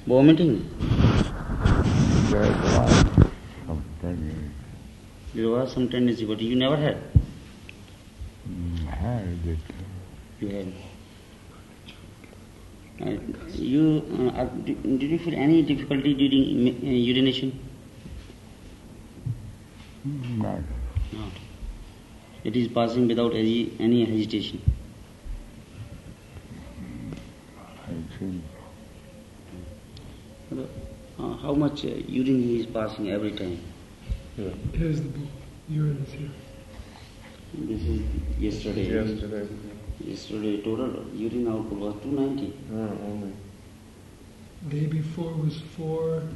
Vomiting? There was some tendency. There was some tendency, but you never had? Had it. You had. Did you feel any difficulty during urination? Not. No. It is passing without any hesitation. I think. How much urine he is passing every time? Here's the urine is here. This is yesterday. Yesterday total urine output was 290. Only. Day before was 495.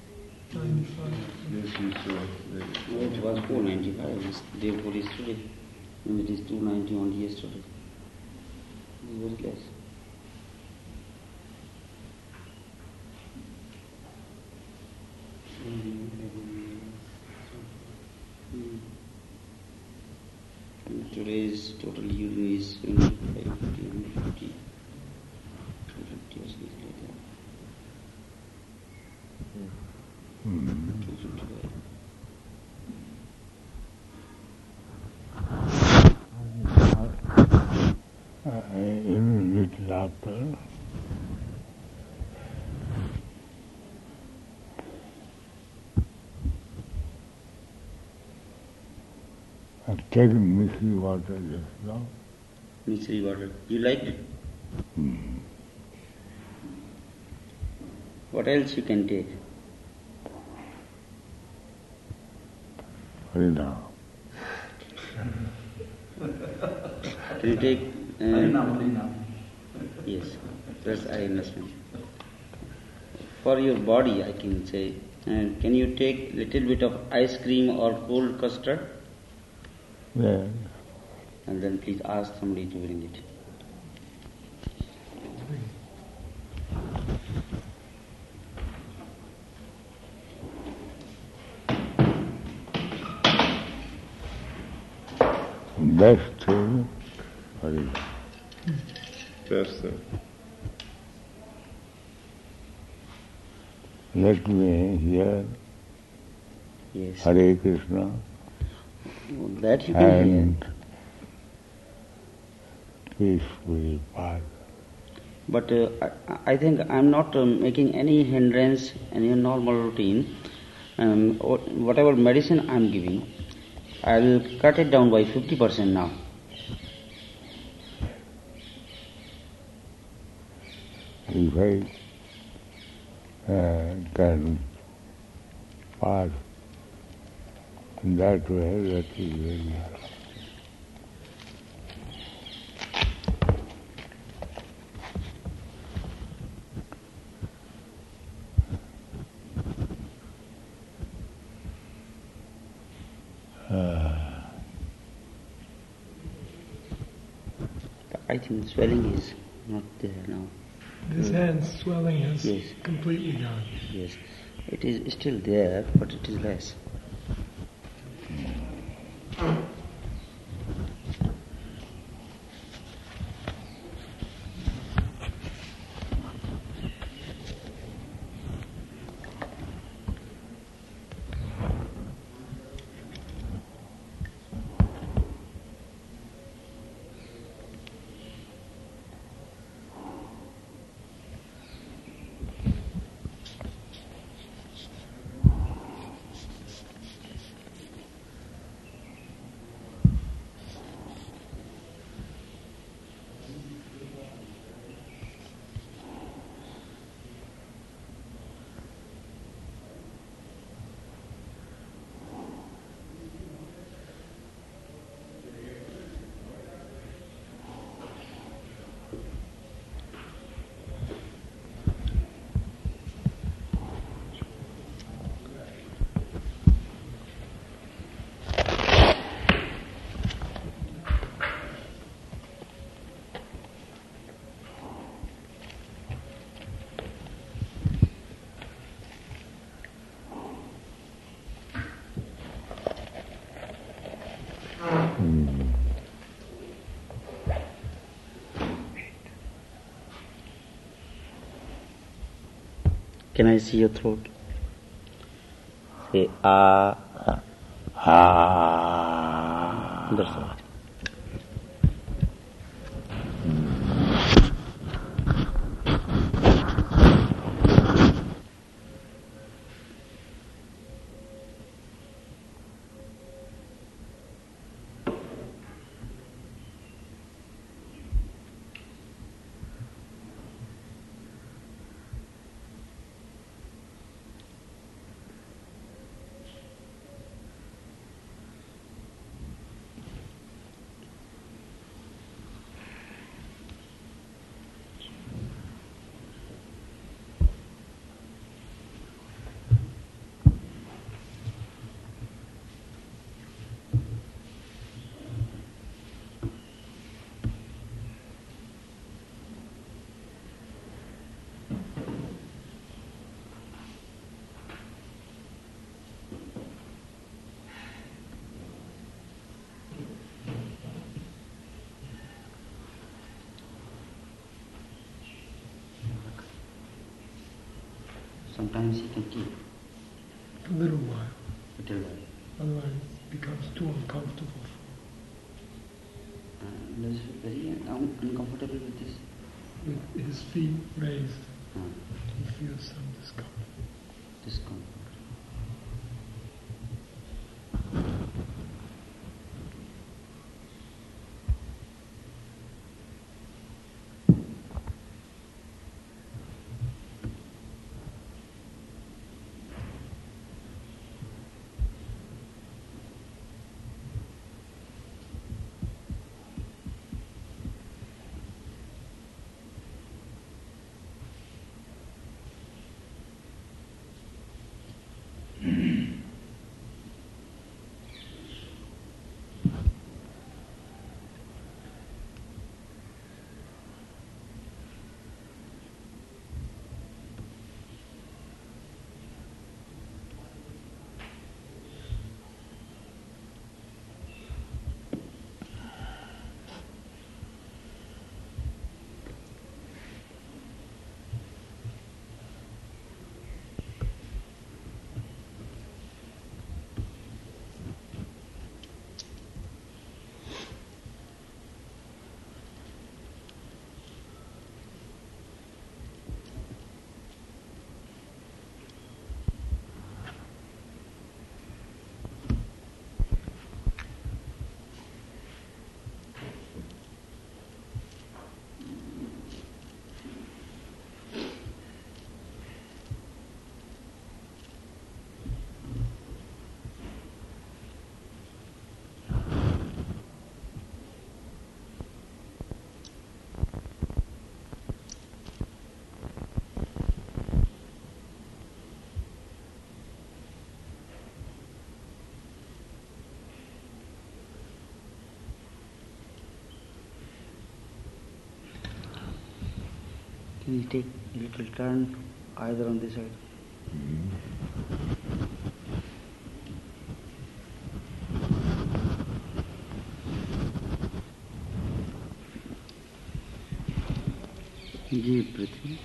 This you saw. No, it was 495 day before yesterday. And it is 290 only yesterday. It is very less. Today's total urine is 550, 150, 250 or something like that. 255. Even little after, I've taken Mickey water just now. Mystery water. You liked it? What else you can take? Harinam. Can you take? Yes, that's I understand. For your body, I can say. Can you take little bit of ice cream or cold custard? Yeah. And then please ask somebody to bring it. Best thing, Harinam. Best thing. Let me hear Yes. Hare Krishna That you can hear. and peacefully pass. But I think I'm not making any hindrance in your normal routine. Whatever medicine I'm giving, I'll cut it down by 50% now. If I can pass in that way, that is very I think swelling is not there now. His hand's swelling is Yes. completely gone. Yes, it is still there, but it is less. Can I see your throat? Say ah. Ah. That's all. Sometimes you can keep A little while. little while. Otherwise it becomes too uncomfortable. Is very uncomfortable with this. With his feet raised, Uh, he feels some discomfort. discomfort. Can you take a little turn either on this side? Deep breathing.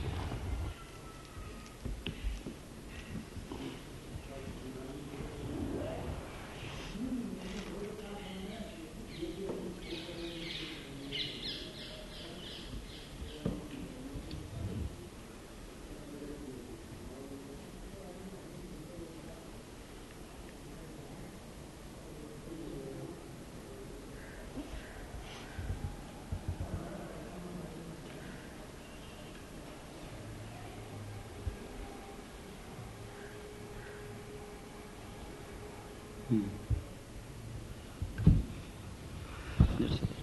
That's it.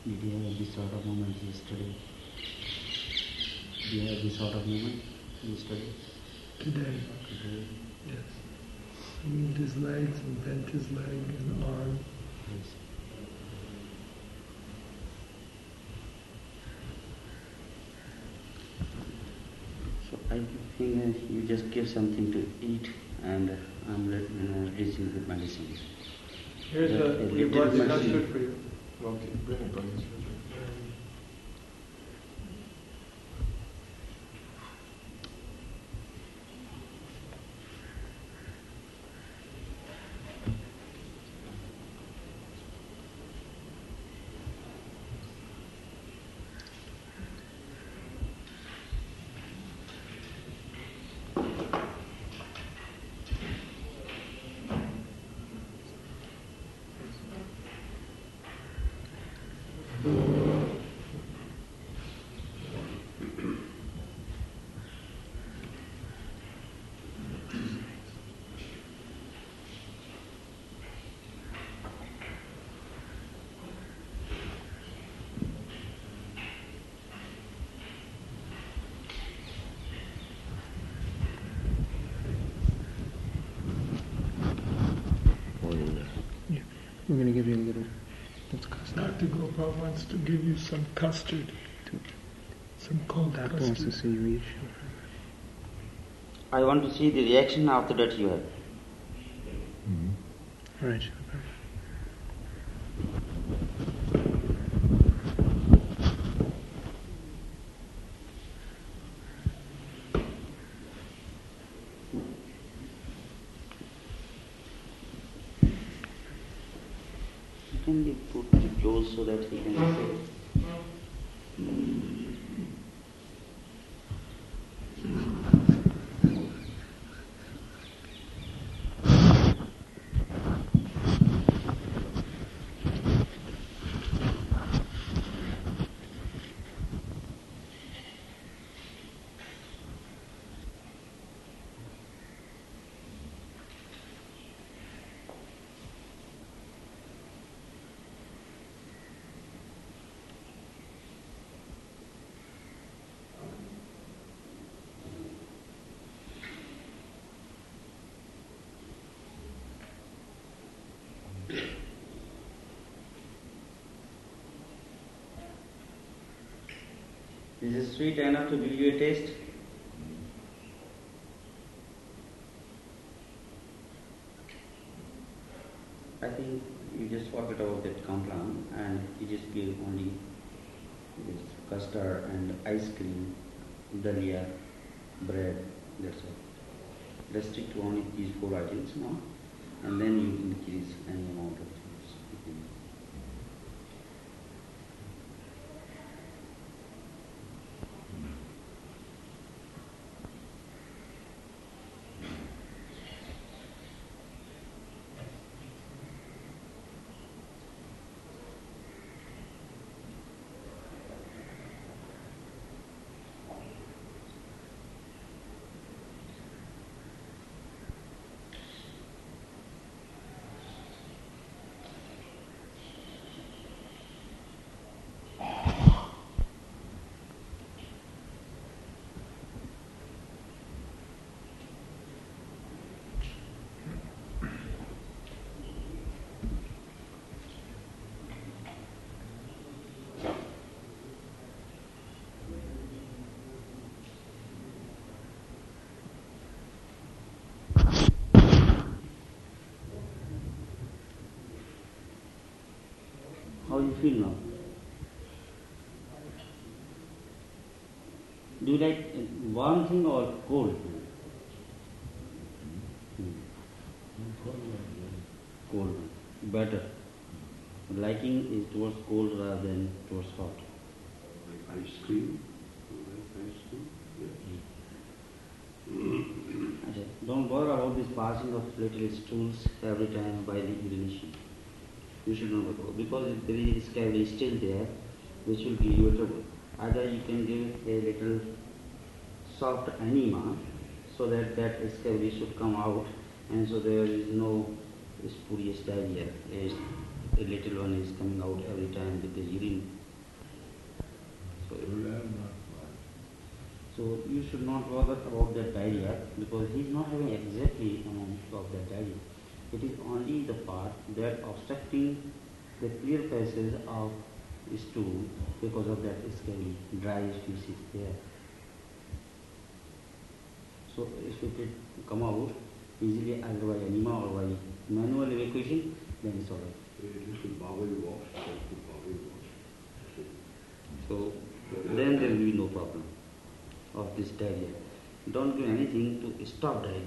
Did you have this sort of moment yesterday? Did you have this sort of moment yesterday? Today, yes. He moved his legs and bent his leg and arm. Yes. So I think you just give something to eat, and I'm reducing the medicine. Here's we brought the custard for you. Okay, bring it, bring it. We're going to give you a little. That's custard. Dr. Gopal wants to give you some custard. Some cold Doctor wants to custard. see you eat. I want to see the reaction after that you have. All right. You can be put the close so that he can say. Is it sweet enough to give you a taste? I think you just forget about that complan and you just give only this custard and ice cream, dalia, bread, that's all. Restrict to only these 4 items now, and then you increase any amount of things. How do you feel now? Do you like warm thing or cold? Cold. Better. Liking is towards cold rather than towards hot. Ice cream? Ice cream? Okay. Don't bother about this passing of little stools every time by the urination. You should not go because there is scabby still there which will give you trouble. Either you can give a little soft enema so that that scabby should come out and so there is no spurious diarrhea. A little one is coming out every time with the urine So, so you should not bother about that diarrhea because he is not having exactly amount of that diarrhea. It is only the part that obstructing the clear passage of stool because of that scaly dry species there. So if it will come out easily either by enema or by manual evacuation, then it's alright. So then there will be no problem of this diarrhea. Don't do anything to stop diarrhea.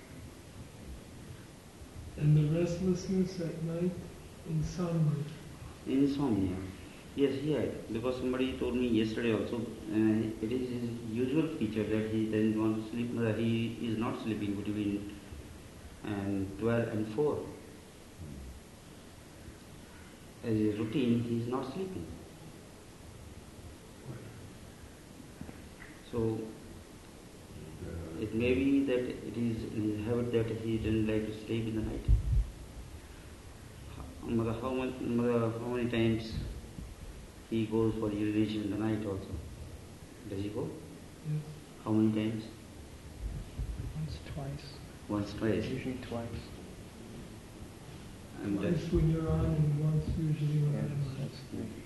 And the restlessness at night, insomnia. Insomnia. Yes, he had. Because somebody told me yesterday also, it is his usual feature that he doesn't want to sleep, he is not sleeping between 12 and 4. As a routine, he is not sleeping. So, it may be that it is in his habit that he doesn't like to sleep in the night. How many times he goes for urination in the night also? Does he go? Yes. How many times? Once, twice. Once, twice. Usually twice. And Once when you're on and once usually when Yeah, I'm on. that's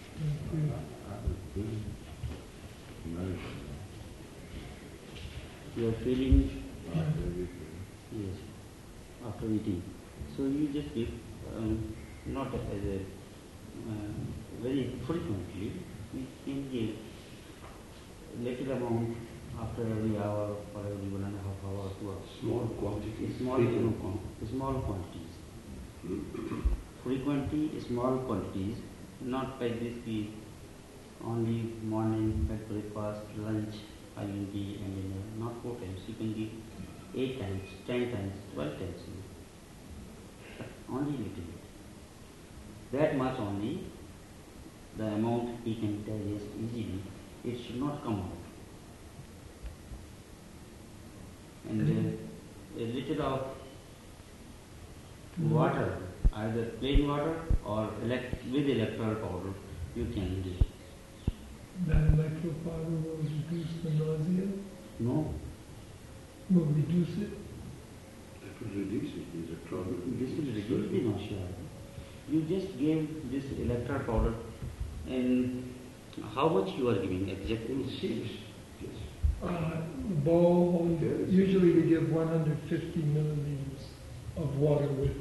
you are feeling, yes, after eating. So you just give, not as a very frequently, we can give little amount after every hour or every 1.5 hours, 2 hours. Small quantities. Small quantities. Frequently, small quantities, not like this we only morning at breakfast, lunch, IUD and dinner, not 4 times. You can give 8 times, 10 times, 12 times. Only little bit. That much only, the amount he can digest easily, it should not come out. And a little of water, either plain water or with electoral powder, you can give. That electro powder will reduce the nausea, No, will reduce it. That will reduce it. There's a problem. this will reduce the nausea. You just gave this electral powder, and how much you are giving exactly? 6. Yes. Bowl, Yes. usually we give 150 milliliters of water with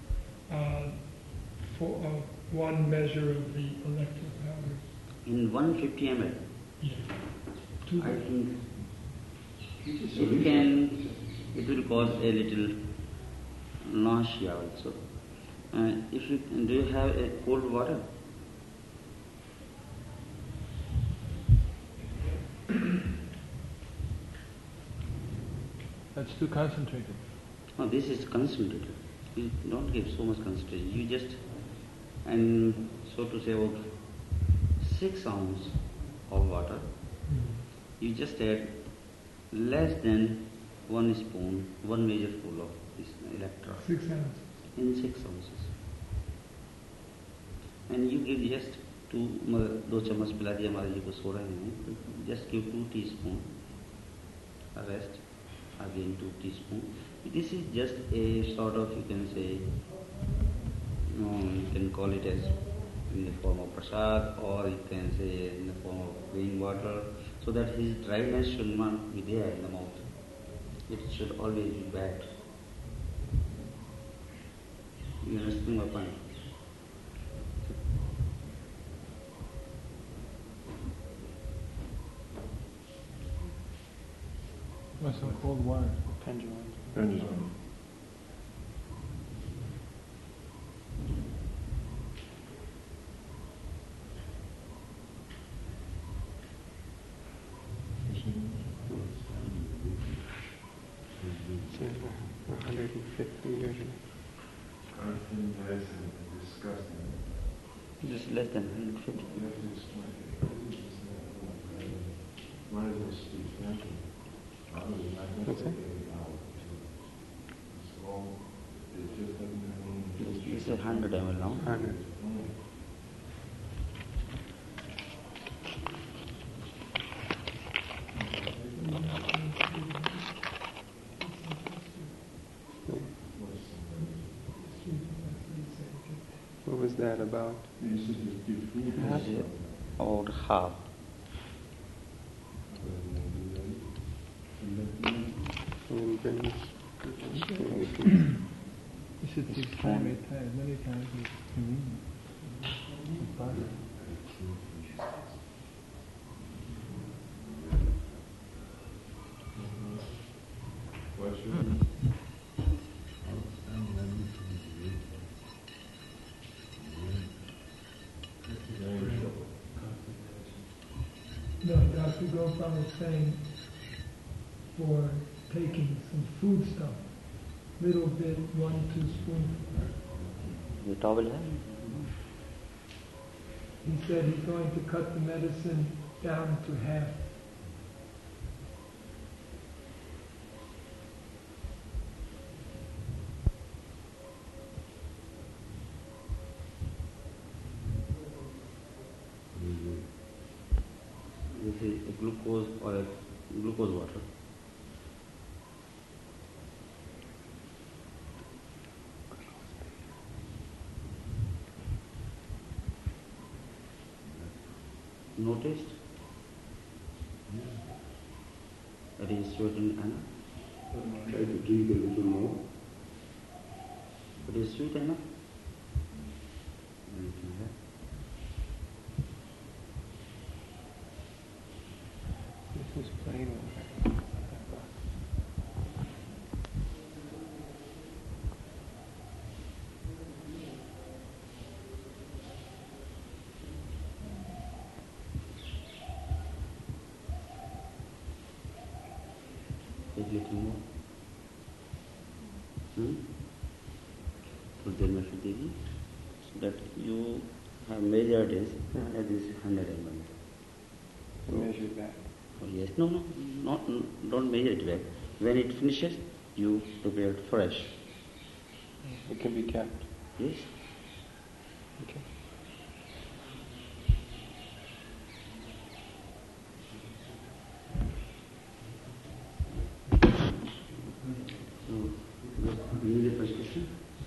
one measure of the electro powder. In 150 ml. Yeah. I think It's a it solution. it will cause a little nausea also. If you do you have a cold water? That's too concentrated. No, this is concentrated. You don't give so much concentration. You just, and so to say about 6 ounces of water, you just add less than 1 spoon, 1 measure full of this electron 6 ounces. in 6 ounces. And you give just 2 चम्मच पिला दिया हमारे जी को सो रहे हैं, just give 2 teaspoon, rest again 2 teaspoon. This is just a sort of, you can say, you can call it as in the form of prasad, or you can say in the form of plain water, so that his dryness should not be there in the mouth. It should always be bad. You understand my point? With some cold water. Pendulum. Pendulum. So 150 usually. Everything less than disgusting. Just less than 150. One of those expansion. What's that? So it just doesn't This is 100 ml now. 100. was that about? You said just give food and Half. stuff. About half. And then, And then bring this. You should take time at times. Many times it's convenient. It's possible. Question? No, Dr. Gopal was saying for taking some food stuff, little bit, 1-2 spoonfuls. The towel hai? He said he's going to cut the medicine down to half. This is glucose or glucose water. No taste? That is sweet and enough. Try to drink a little more. It is sweet enough. And you can have. This is plain water. Take little more. Put there my Devi, so that you have measured is that is 100 ml. Measure that. Oh yes, no, don't measure it back. When it finishes, you prepare it fresh. It can be kept. Yes. Okay. So, immediate first question.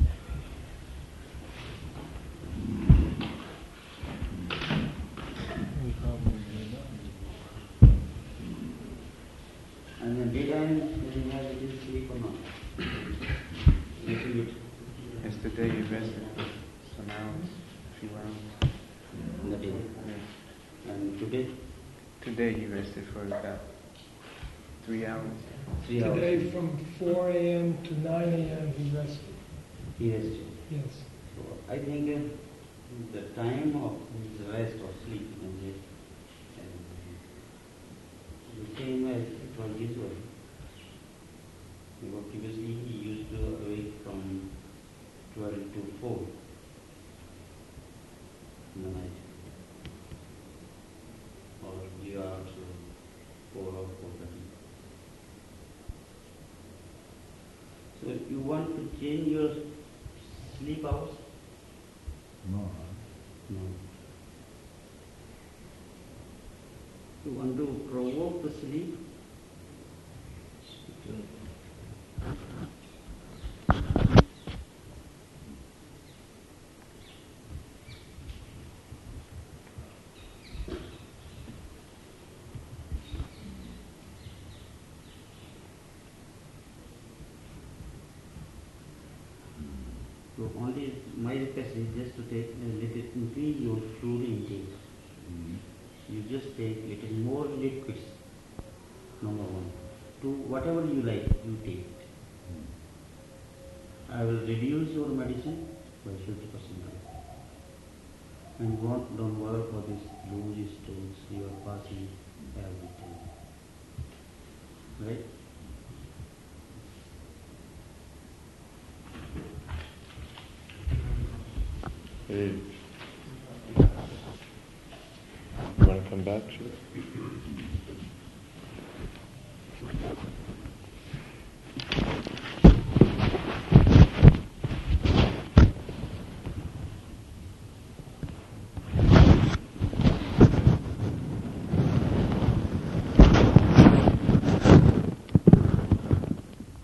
And then daytime, you have little sleep or not? Little bit. Yesterday you rested some hours, a few hours. In the day. Yeah. And today, Today he rested for about 3 hours. 3 hours. Today from 4 a.m. to 9 a.m. he rested. He rested. Yes. So I think the time of his rest or sleep, you can say, the same as it was usual. Because previously he used to awake from 12 to 4 in the night. Or 3 hours or 4 or 4:30. So you want to change your sleep hours? no, No. You want to provoke the sleep? So only my request is just to take a little, increase your fluid intake. You just take little more liquids, number one. Two, whatever you like, you take. I will reduce your medicine by 50%. And don't worry for this loose stools you are passing every time. Right? Hey. You want to come back? Sure.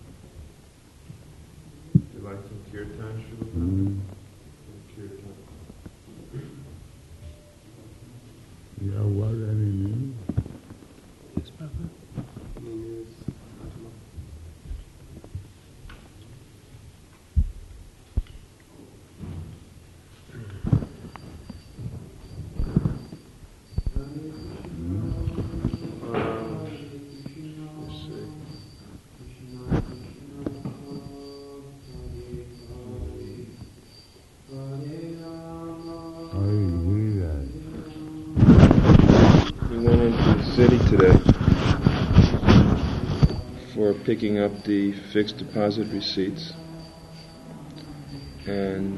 Do you like some kirtan, Srila? Kirtan. picking up the fixed deposit receipts, and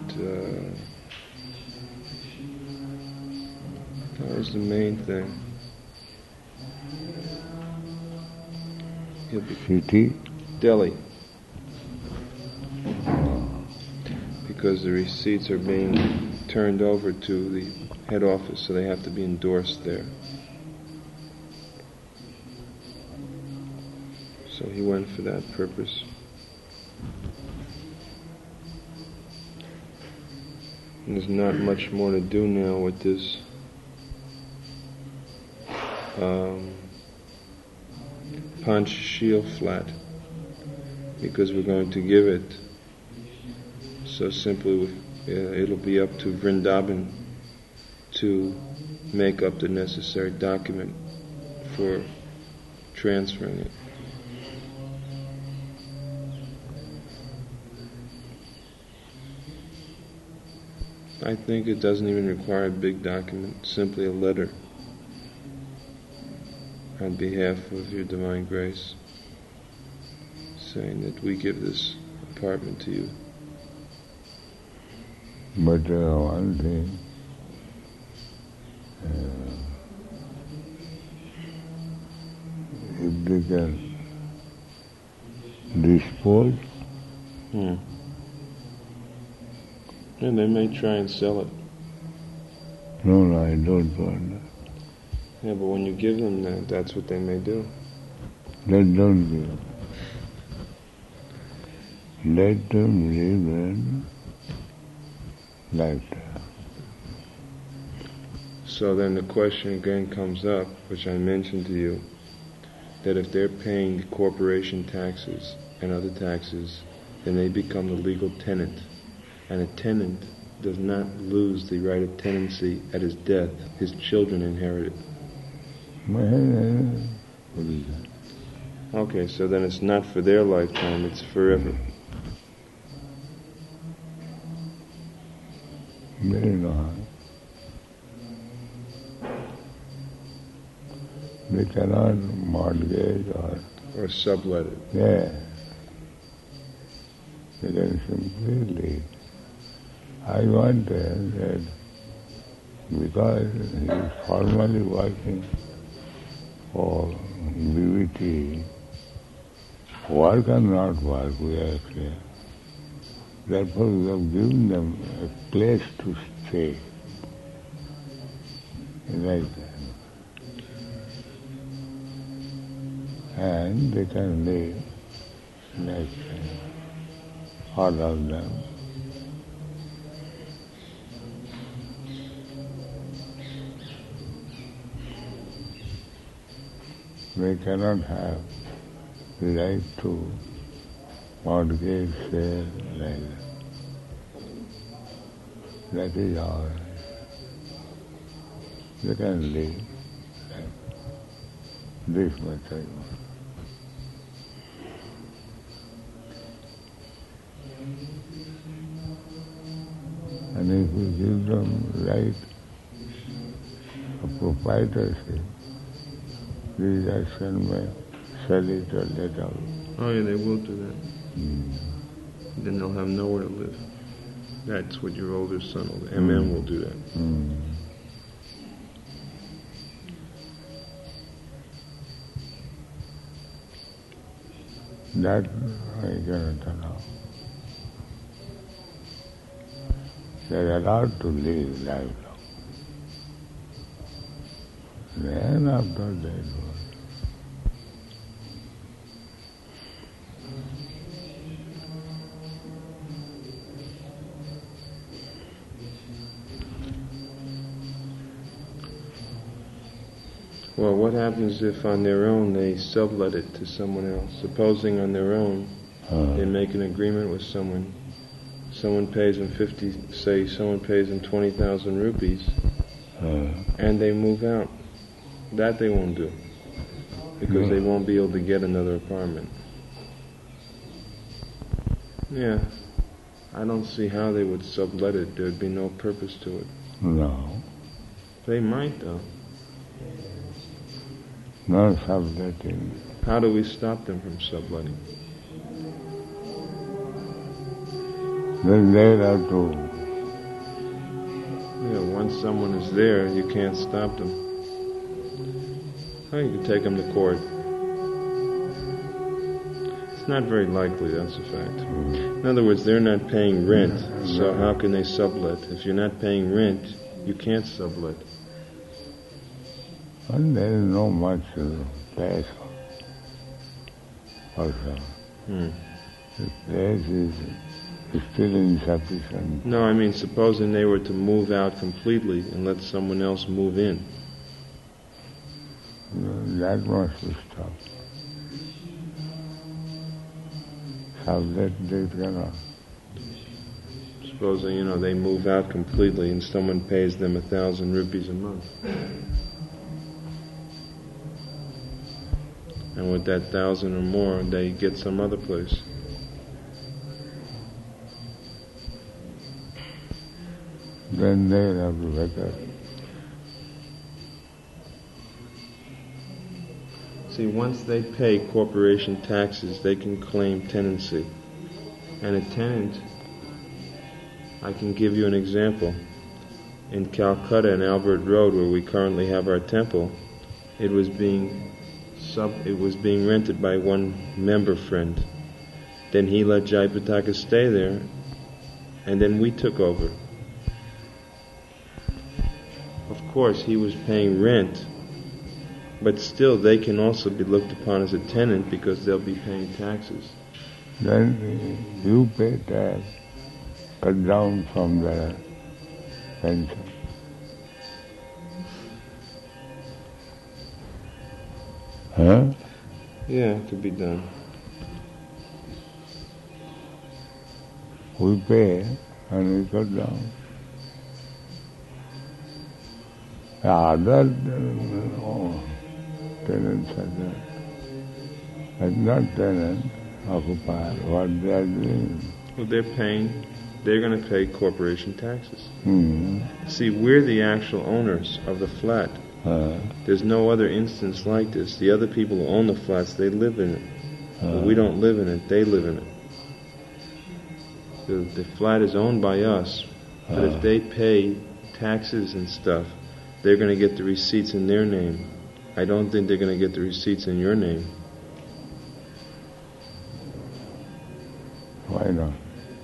that was the main thing. He'll be City? Delhi, because the receipts are being turned over to the head office, so they have to be endorsed there. So he went for that purpose. And there's not much more to do now with this Panchsheel flat, because we're going to give it. So simply, it'll be up to Vrindavan to make up the necessary document for transferring it. I think it doesn't even require a big document, simply a letter on behalf of your Divine Grace, saying that we give this apartment to you. But one thing, if they can dispose, And they may try and sell it. no, I don't want that. Yeah, but when you give them that, that's what they may do. Let them give. Let them live in lifetime. So then the question again comes up, which I mentioned to you, that if they're paying the corporation taxes and other taxes, then they become the legal tenant. And a tenant does not lose the right of tenancy at his death. His children inherit it. What is that? Okay, so then it's not for their lifetime, it's forever. They know how. They cannot mortgage or sublet it. Yeah. They can simply leave. I wonder that because he is formally working for BVT, work or not work, we are clear. Therefore, we have given them a place to stay. Like that. And they can live like all of them. They cannot have the right to mortgage, sale, like that. That is all right. They can live like this much I want. And if we give them right of proprietorship, these action may sell it or let out. Oh yeah, they will do that. Then they'll have nowhere to live. That's what your older son, the MM, will do that. That I cannot allow. They are allowed to live lifelong. Then after that, Well, what happens if on their own they sublet it to someone else? Supposing on their own they make an agreement with someone. Someone pays them 20,000 rupees, and they move out. That they won't do, because they won't be able to get another apartment. Yeah, I don't see how they would sublet it. There'd be no purpose to it. no, They might, though. no subletting. How do we stop them from subletting? Then they have to. Yeah, once someone is there, you can't stop them. Oh, you can take them to court. It's not very likely, that's a fact. In other words, they're not paying rent, so how can they sublet? If you're not paying rent, you can't sublet. And there is no much place also. The place is still insufficient. No, I mean, supposing they were to move out completely and let someone else move in. That must be stopped. Sublet they cannot. Supposing, they move out completely and someone pays them 1,000 rupees a month. And with that 1,000 or more, they get some other place. Then they have to better. See, once they pay corporation taxes, they can claim tenancy. And a tenant, I can give you an example. In Calcutta, in Albert Road, where we currently have our temple, it was being rented by one member friend. Then he let Jayapataka stay there, and then we took over. Of course, he was paying rent, but still they can also be looked upon as a tenant because they'll be paying taxes. Then you pay tax, cut down from the pension. Huh? Yeah, it could be done. We pay and we cut down. The other tenants are there. But not tenants, occupier, what they are doing. Well, they're going to pay corporation taxes. Hmm. See, we're the actual owners of the flat. There's no other instance like this. The other people who own the flats, they live in it. But we don't live in it, they live in it. The flat is owned by us, but if they pay taxes and stuff, they're going to get the receipts in their name. I don't think they're going to get the receipts in your name. Why not?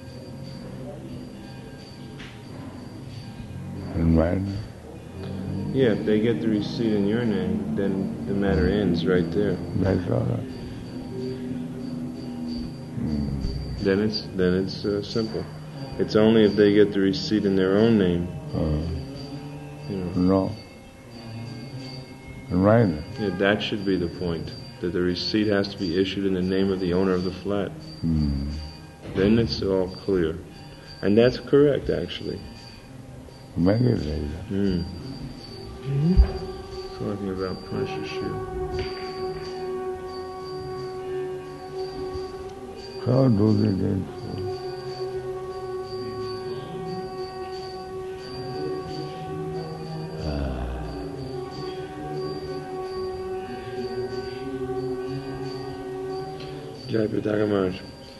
And mine? Yeah, if they get the receipt in your name, then the matter ends right there. That's all right. Then it's simple. It's only if they get the receipt in their own name. No. Right. Yeah, that should be the point. That the receipt has to be issued in the name of the owner of the flat. Then it's all clear. And that's correct, actually. Make it like that. Talking about Panchashu. So do the needful. Jayapataka Maharaj,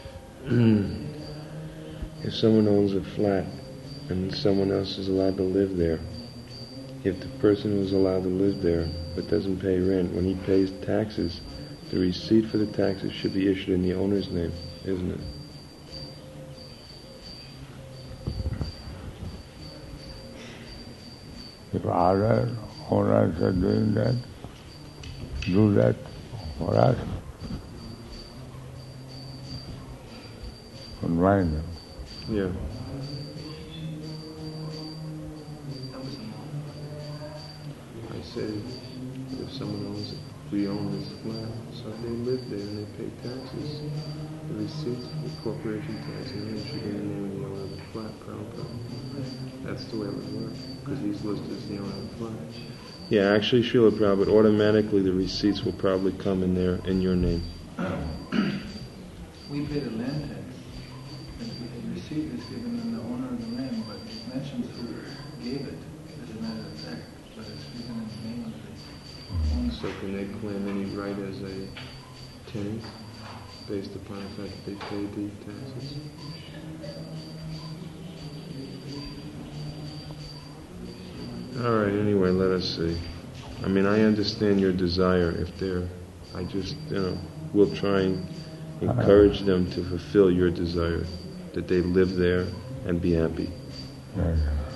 if someone owns a flat and someone else is allowed to live there, if the person who's allowed to live there but doesn't pay rent, when he pays taxes, the receipt for the taxes should be issued in the owner's name, isn't it? If other owners are doing that, do that for us. And mine. Yeah. I said, if someone owns it, we own this flat, so if they live there and they pay taxes, the receipts for the corporation tax and they should be in the name of the owner of the flat, Prabhupada. That's the way it would work, because he's listed as the owner of the flat. Yeah, actually, Srila Prabhupada, automatically the receipts will probably come in there in your name. We pay the land tax. The receipt is given in the owner of the land, but it mentions who gave it as a matter of fact, but it's given in the name of the owner. So can they claim any right as a tenants based upon the fact that they pay the taxes? All right, anyway, let us see. I mean, I understand your desire if they're, I just, we'll try and encourage them to fulfill your desire, that they live there and be happy. Yeah.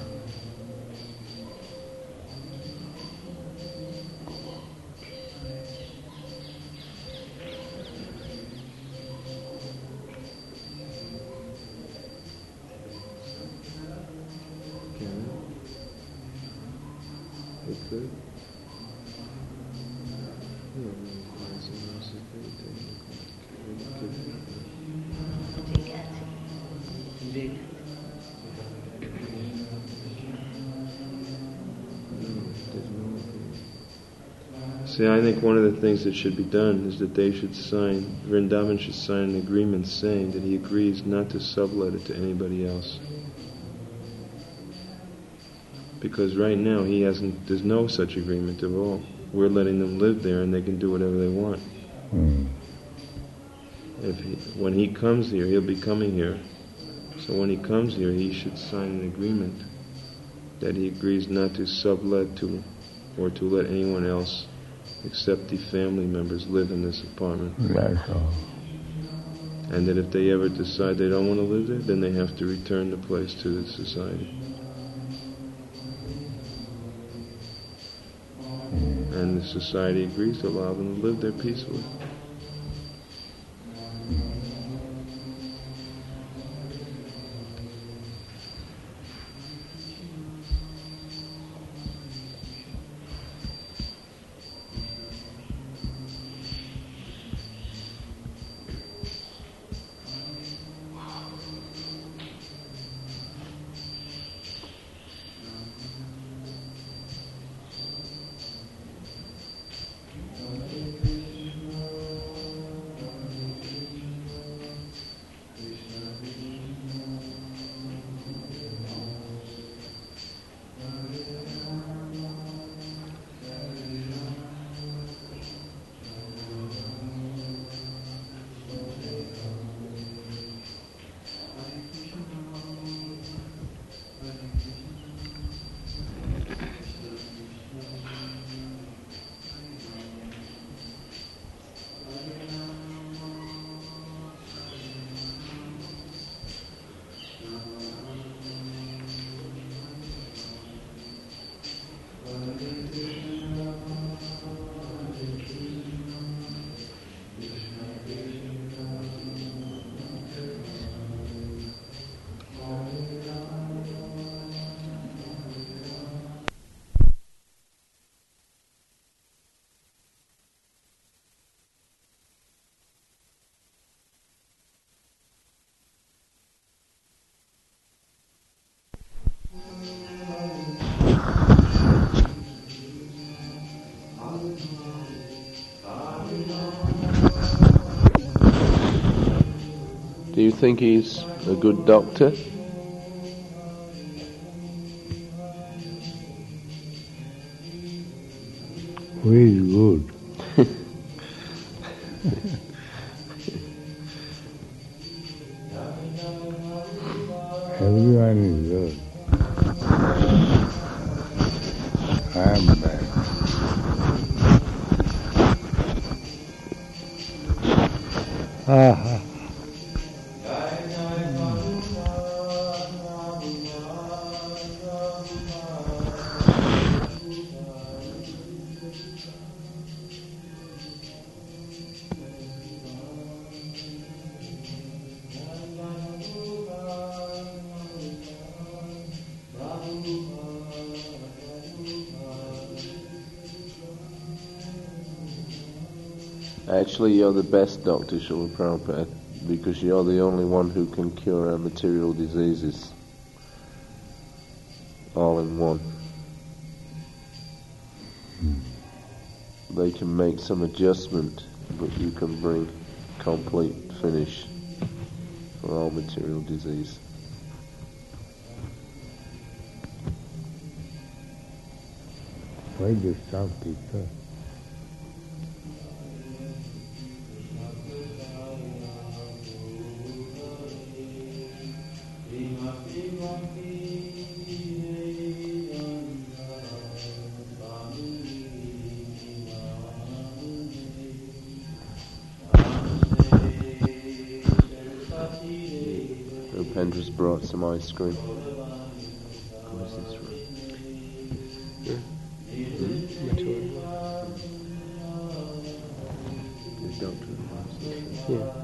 See, I think one of the things that should be done is that they should sign, Vrindavan should sign an agreement saying that he agrees not to sublet it to anybody else. Because right now there's no such agreement at all. We're letting them live there and they can do whatever they want. When he comes here, he'll be coming here. So when he comes here, he should sign an agreement that he agrees not to sublet to or to let anyone else except the family members live in this apartment. That's all. And that if they ever decide they don't want to live there, then they have to return the place to the society. And the society agrees to allow them to live there peacefully. Do you think he's a good doctor? Very good. Everyone is good. I am bad. Aha. Actually, you're the best doctor, Srila Prabhupada, because you're the only one who can cure our material diseases all in one. They can make some adjustment, but you can bring complete finish for all material disease. Why disturb people? Rupendra's brought some ice cream. Where's this from? The doctor. Yeah.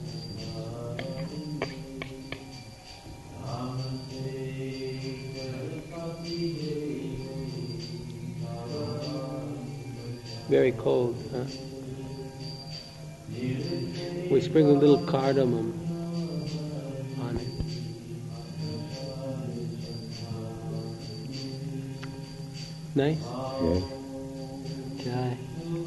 Very cold, huh? We sprinkle a little cardamom on it. Nice? Yes. Jai.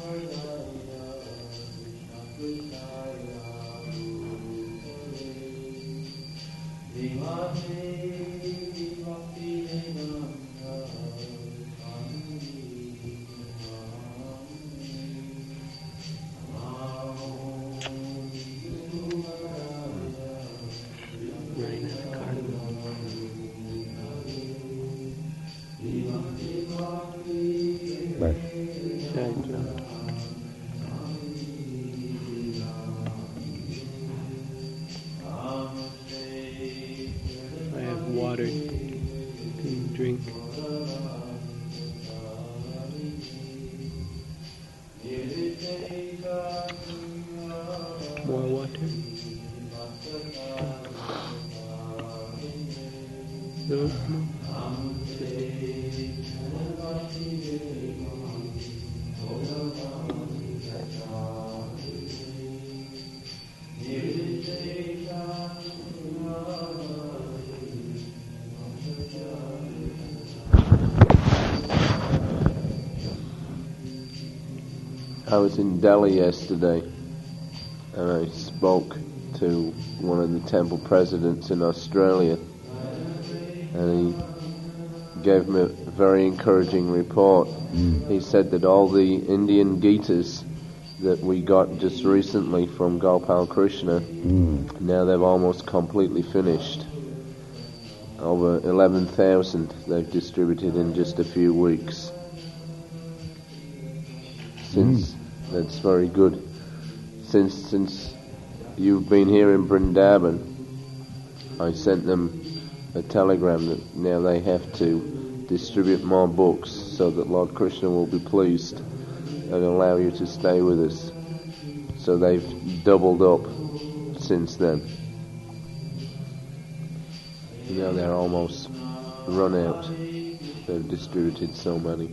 Very nice cardamom. But Jai, Jai. I have water. You can drink. More water? No, no. I was in Delhi yesterday and I spoke to one of the temple presidents in Australia, and he gave me a very encouraging report. He said that all the Indian Gitas that we got just recently from Gopal Krishna, now they've almost completely finished. Over 11,000 they've distributed in just a few weeks. That's very good. Since you've been here in Vrindavan, I sent them a telegram that now they have to distribute more books so that Lord Krishna will be pleased and allow you to stay with us. So they've doubled up since then. Now they're almost run out. They've distributed so many.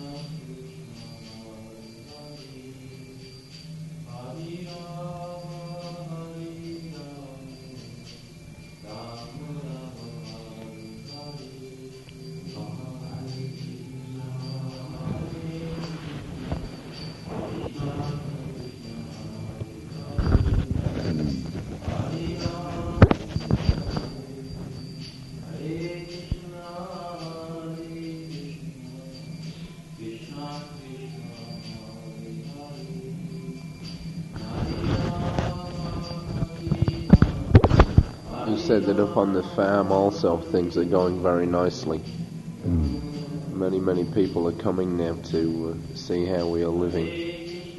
He said that up on the farm also things are going very nicely. Many people are coming now to see how we are living.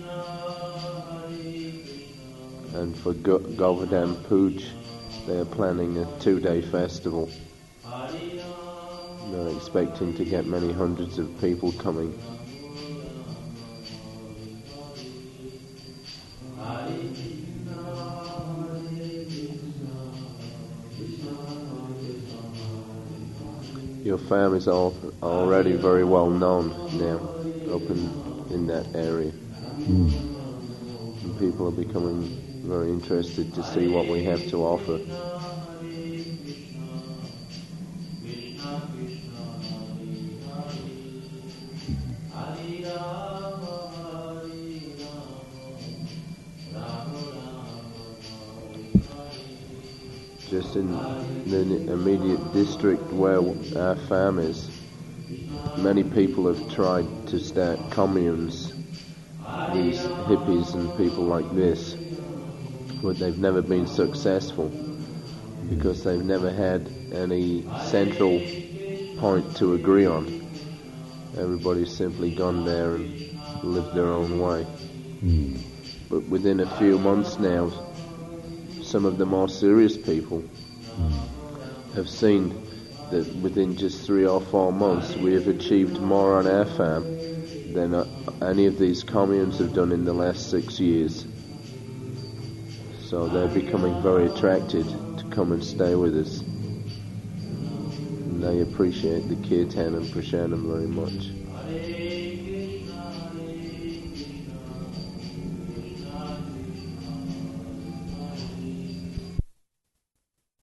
And for Govardhan Puj, they are planning a 2-day festival. They're expecting to get many hundreds of people coming. Your farm is already very well known now up in that area. And people are becoming very interested to see what we have to offer. Just in the immediate district where our farm is, many people have tried to start communes, these hippies and people like this, but they've never been successful because they've never had any central point to agree on. Everybody's simply gone there and lived their own way. But within a few months now, some of the more serious people have seen that within just 3 or 4 months we have achieved more on our farm than any of these communes have done in the last 6 years. So they're becoming very attracted to come and stay with us. And they appreciate the Kirtan and Prasadam very much.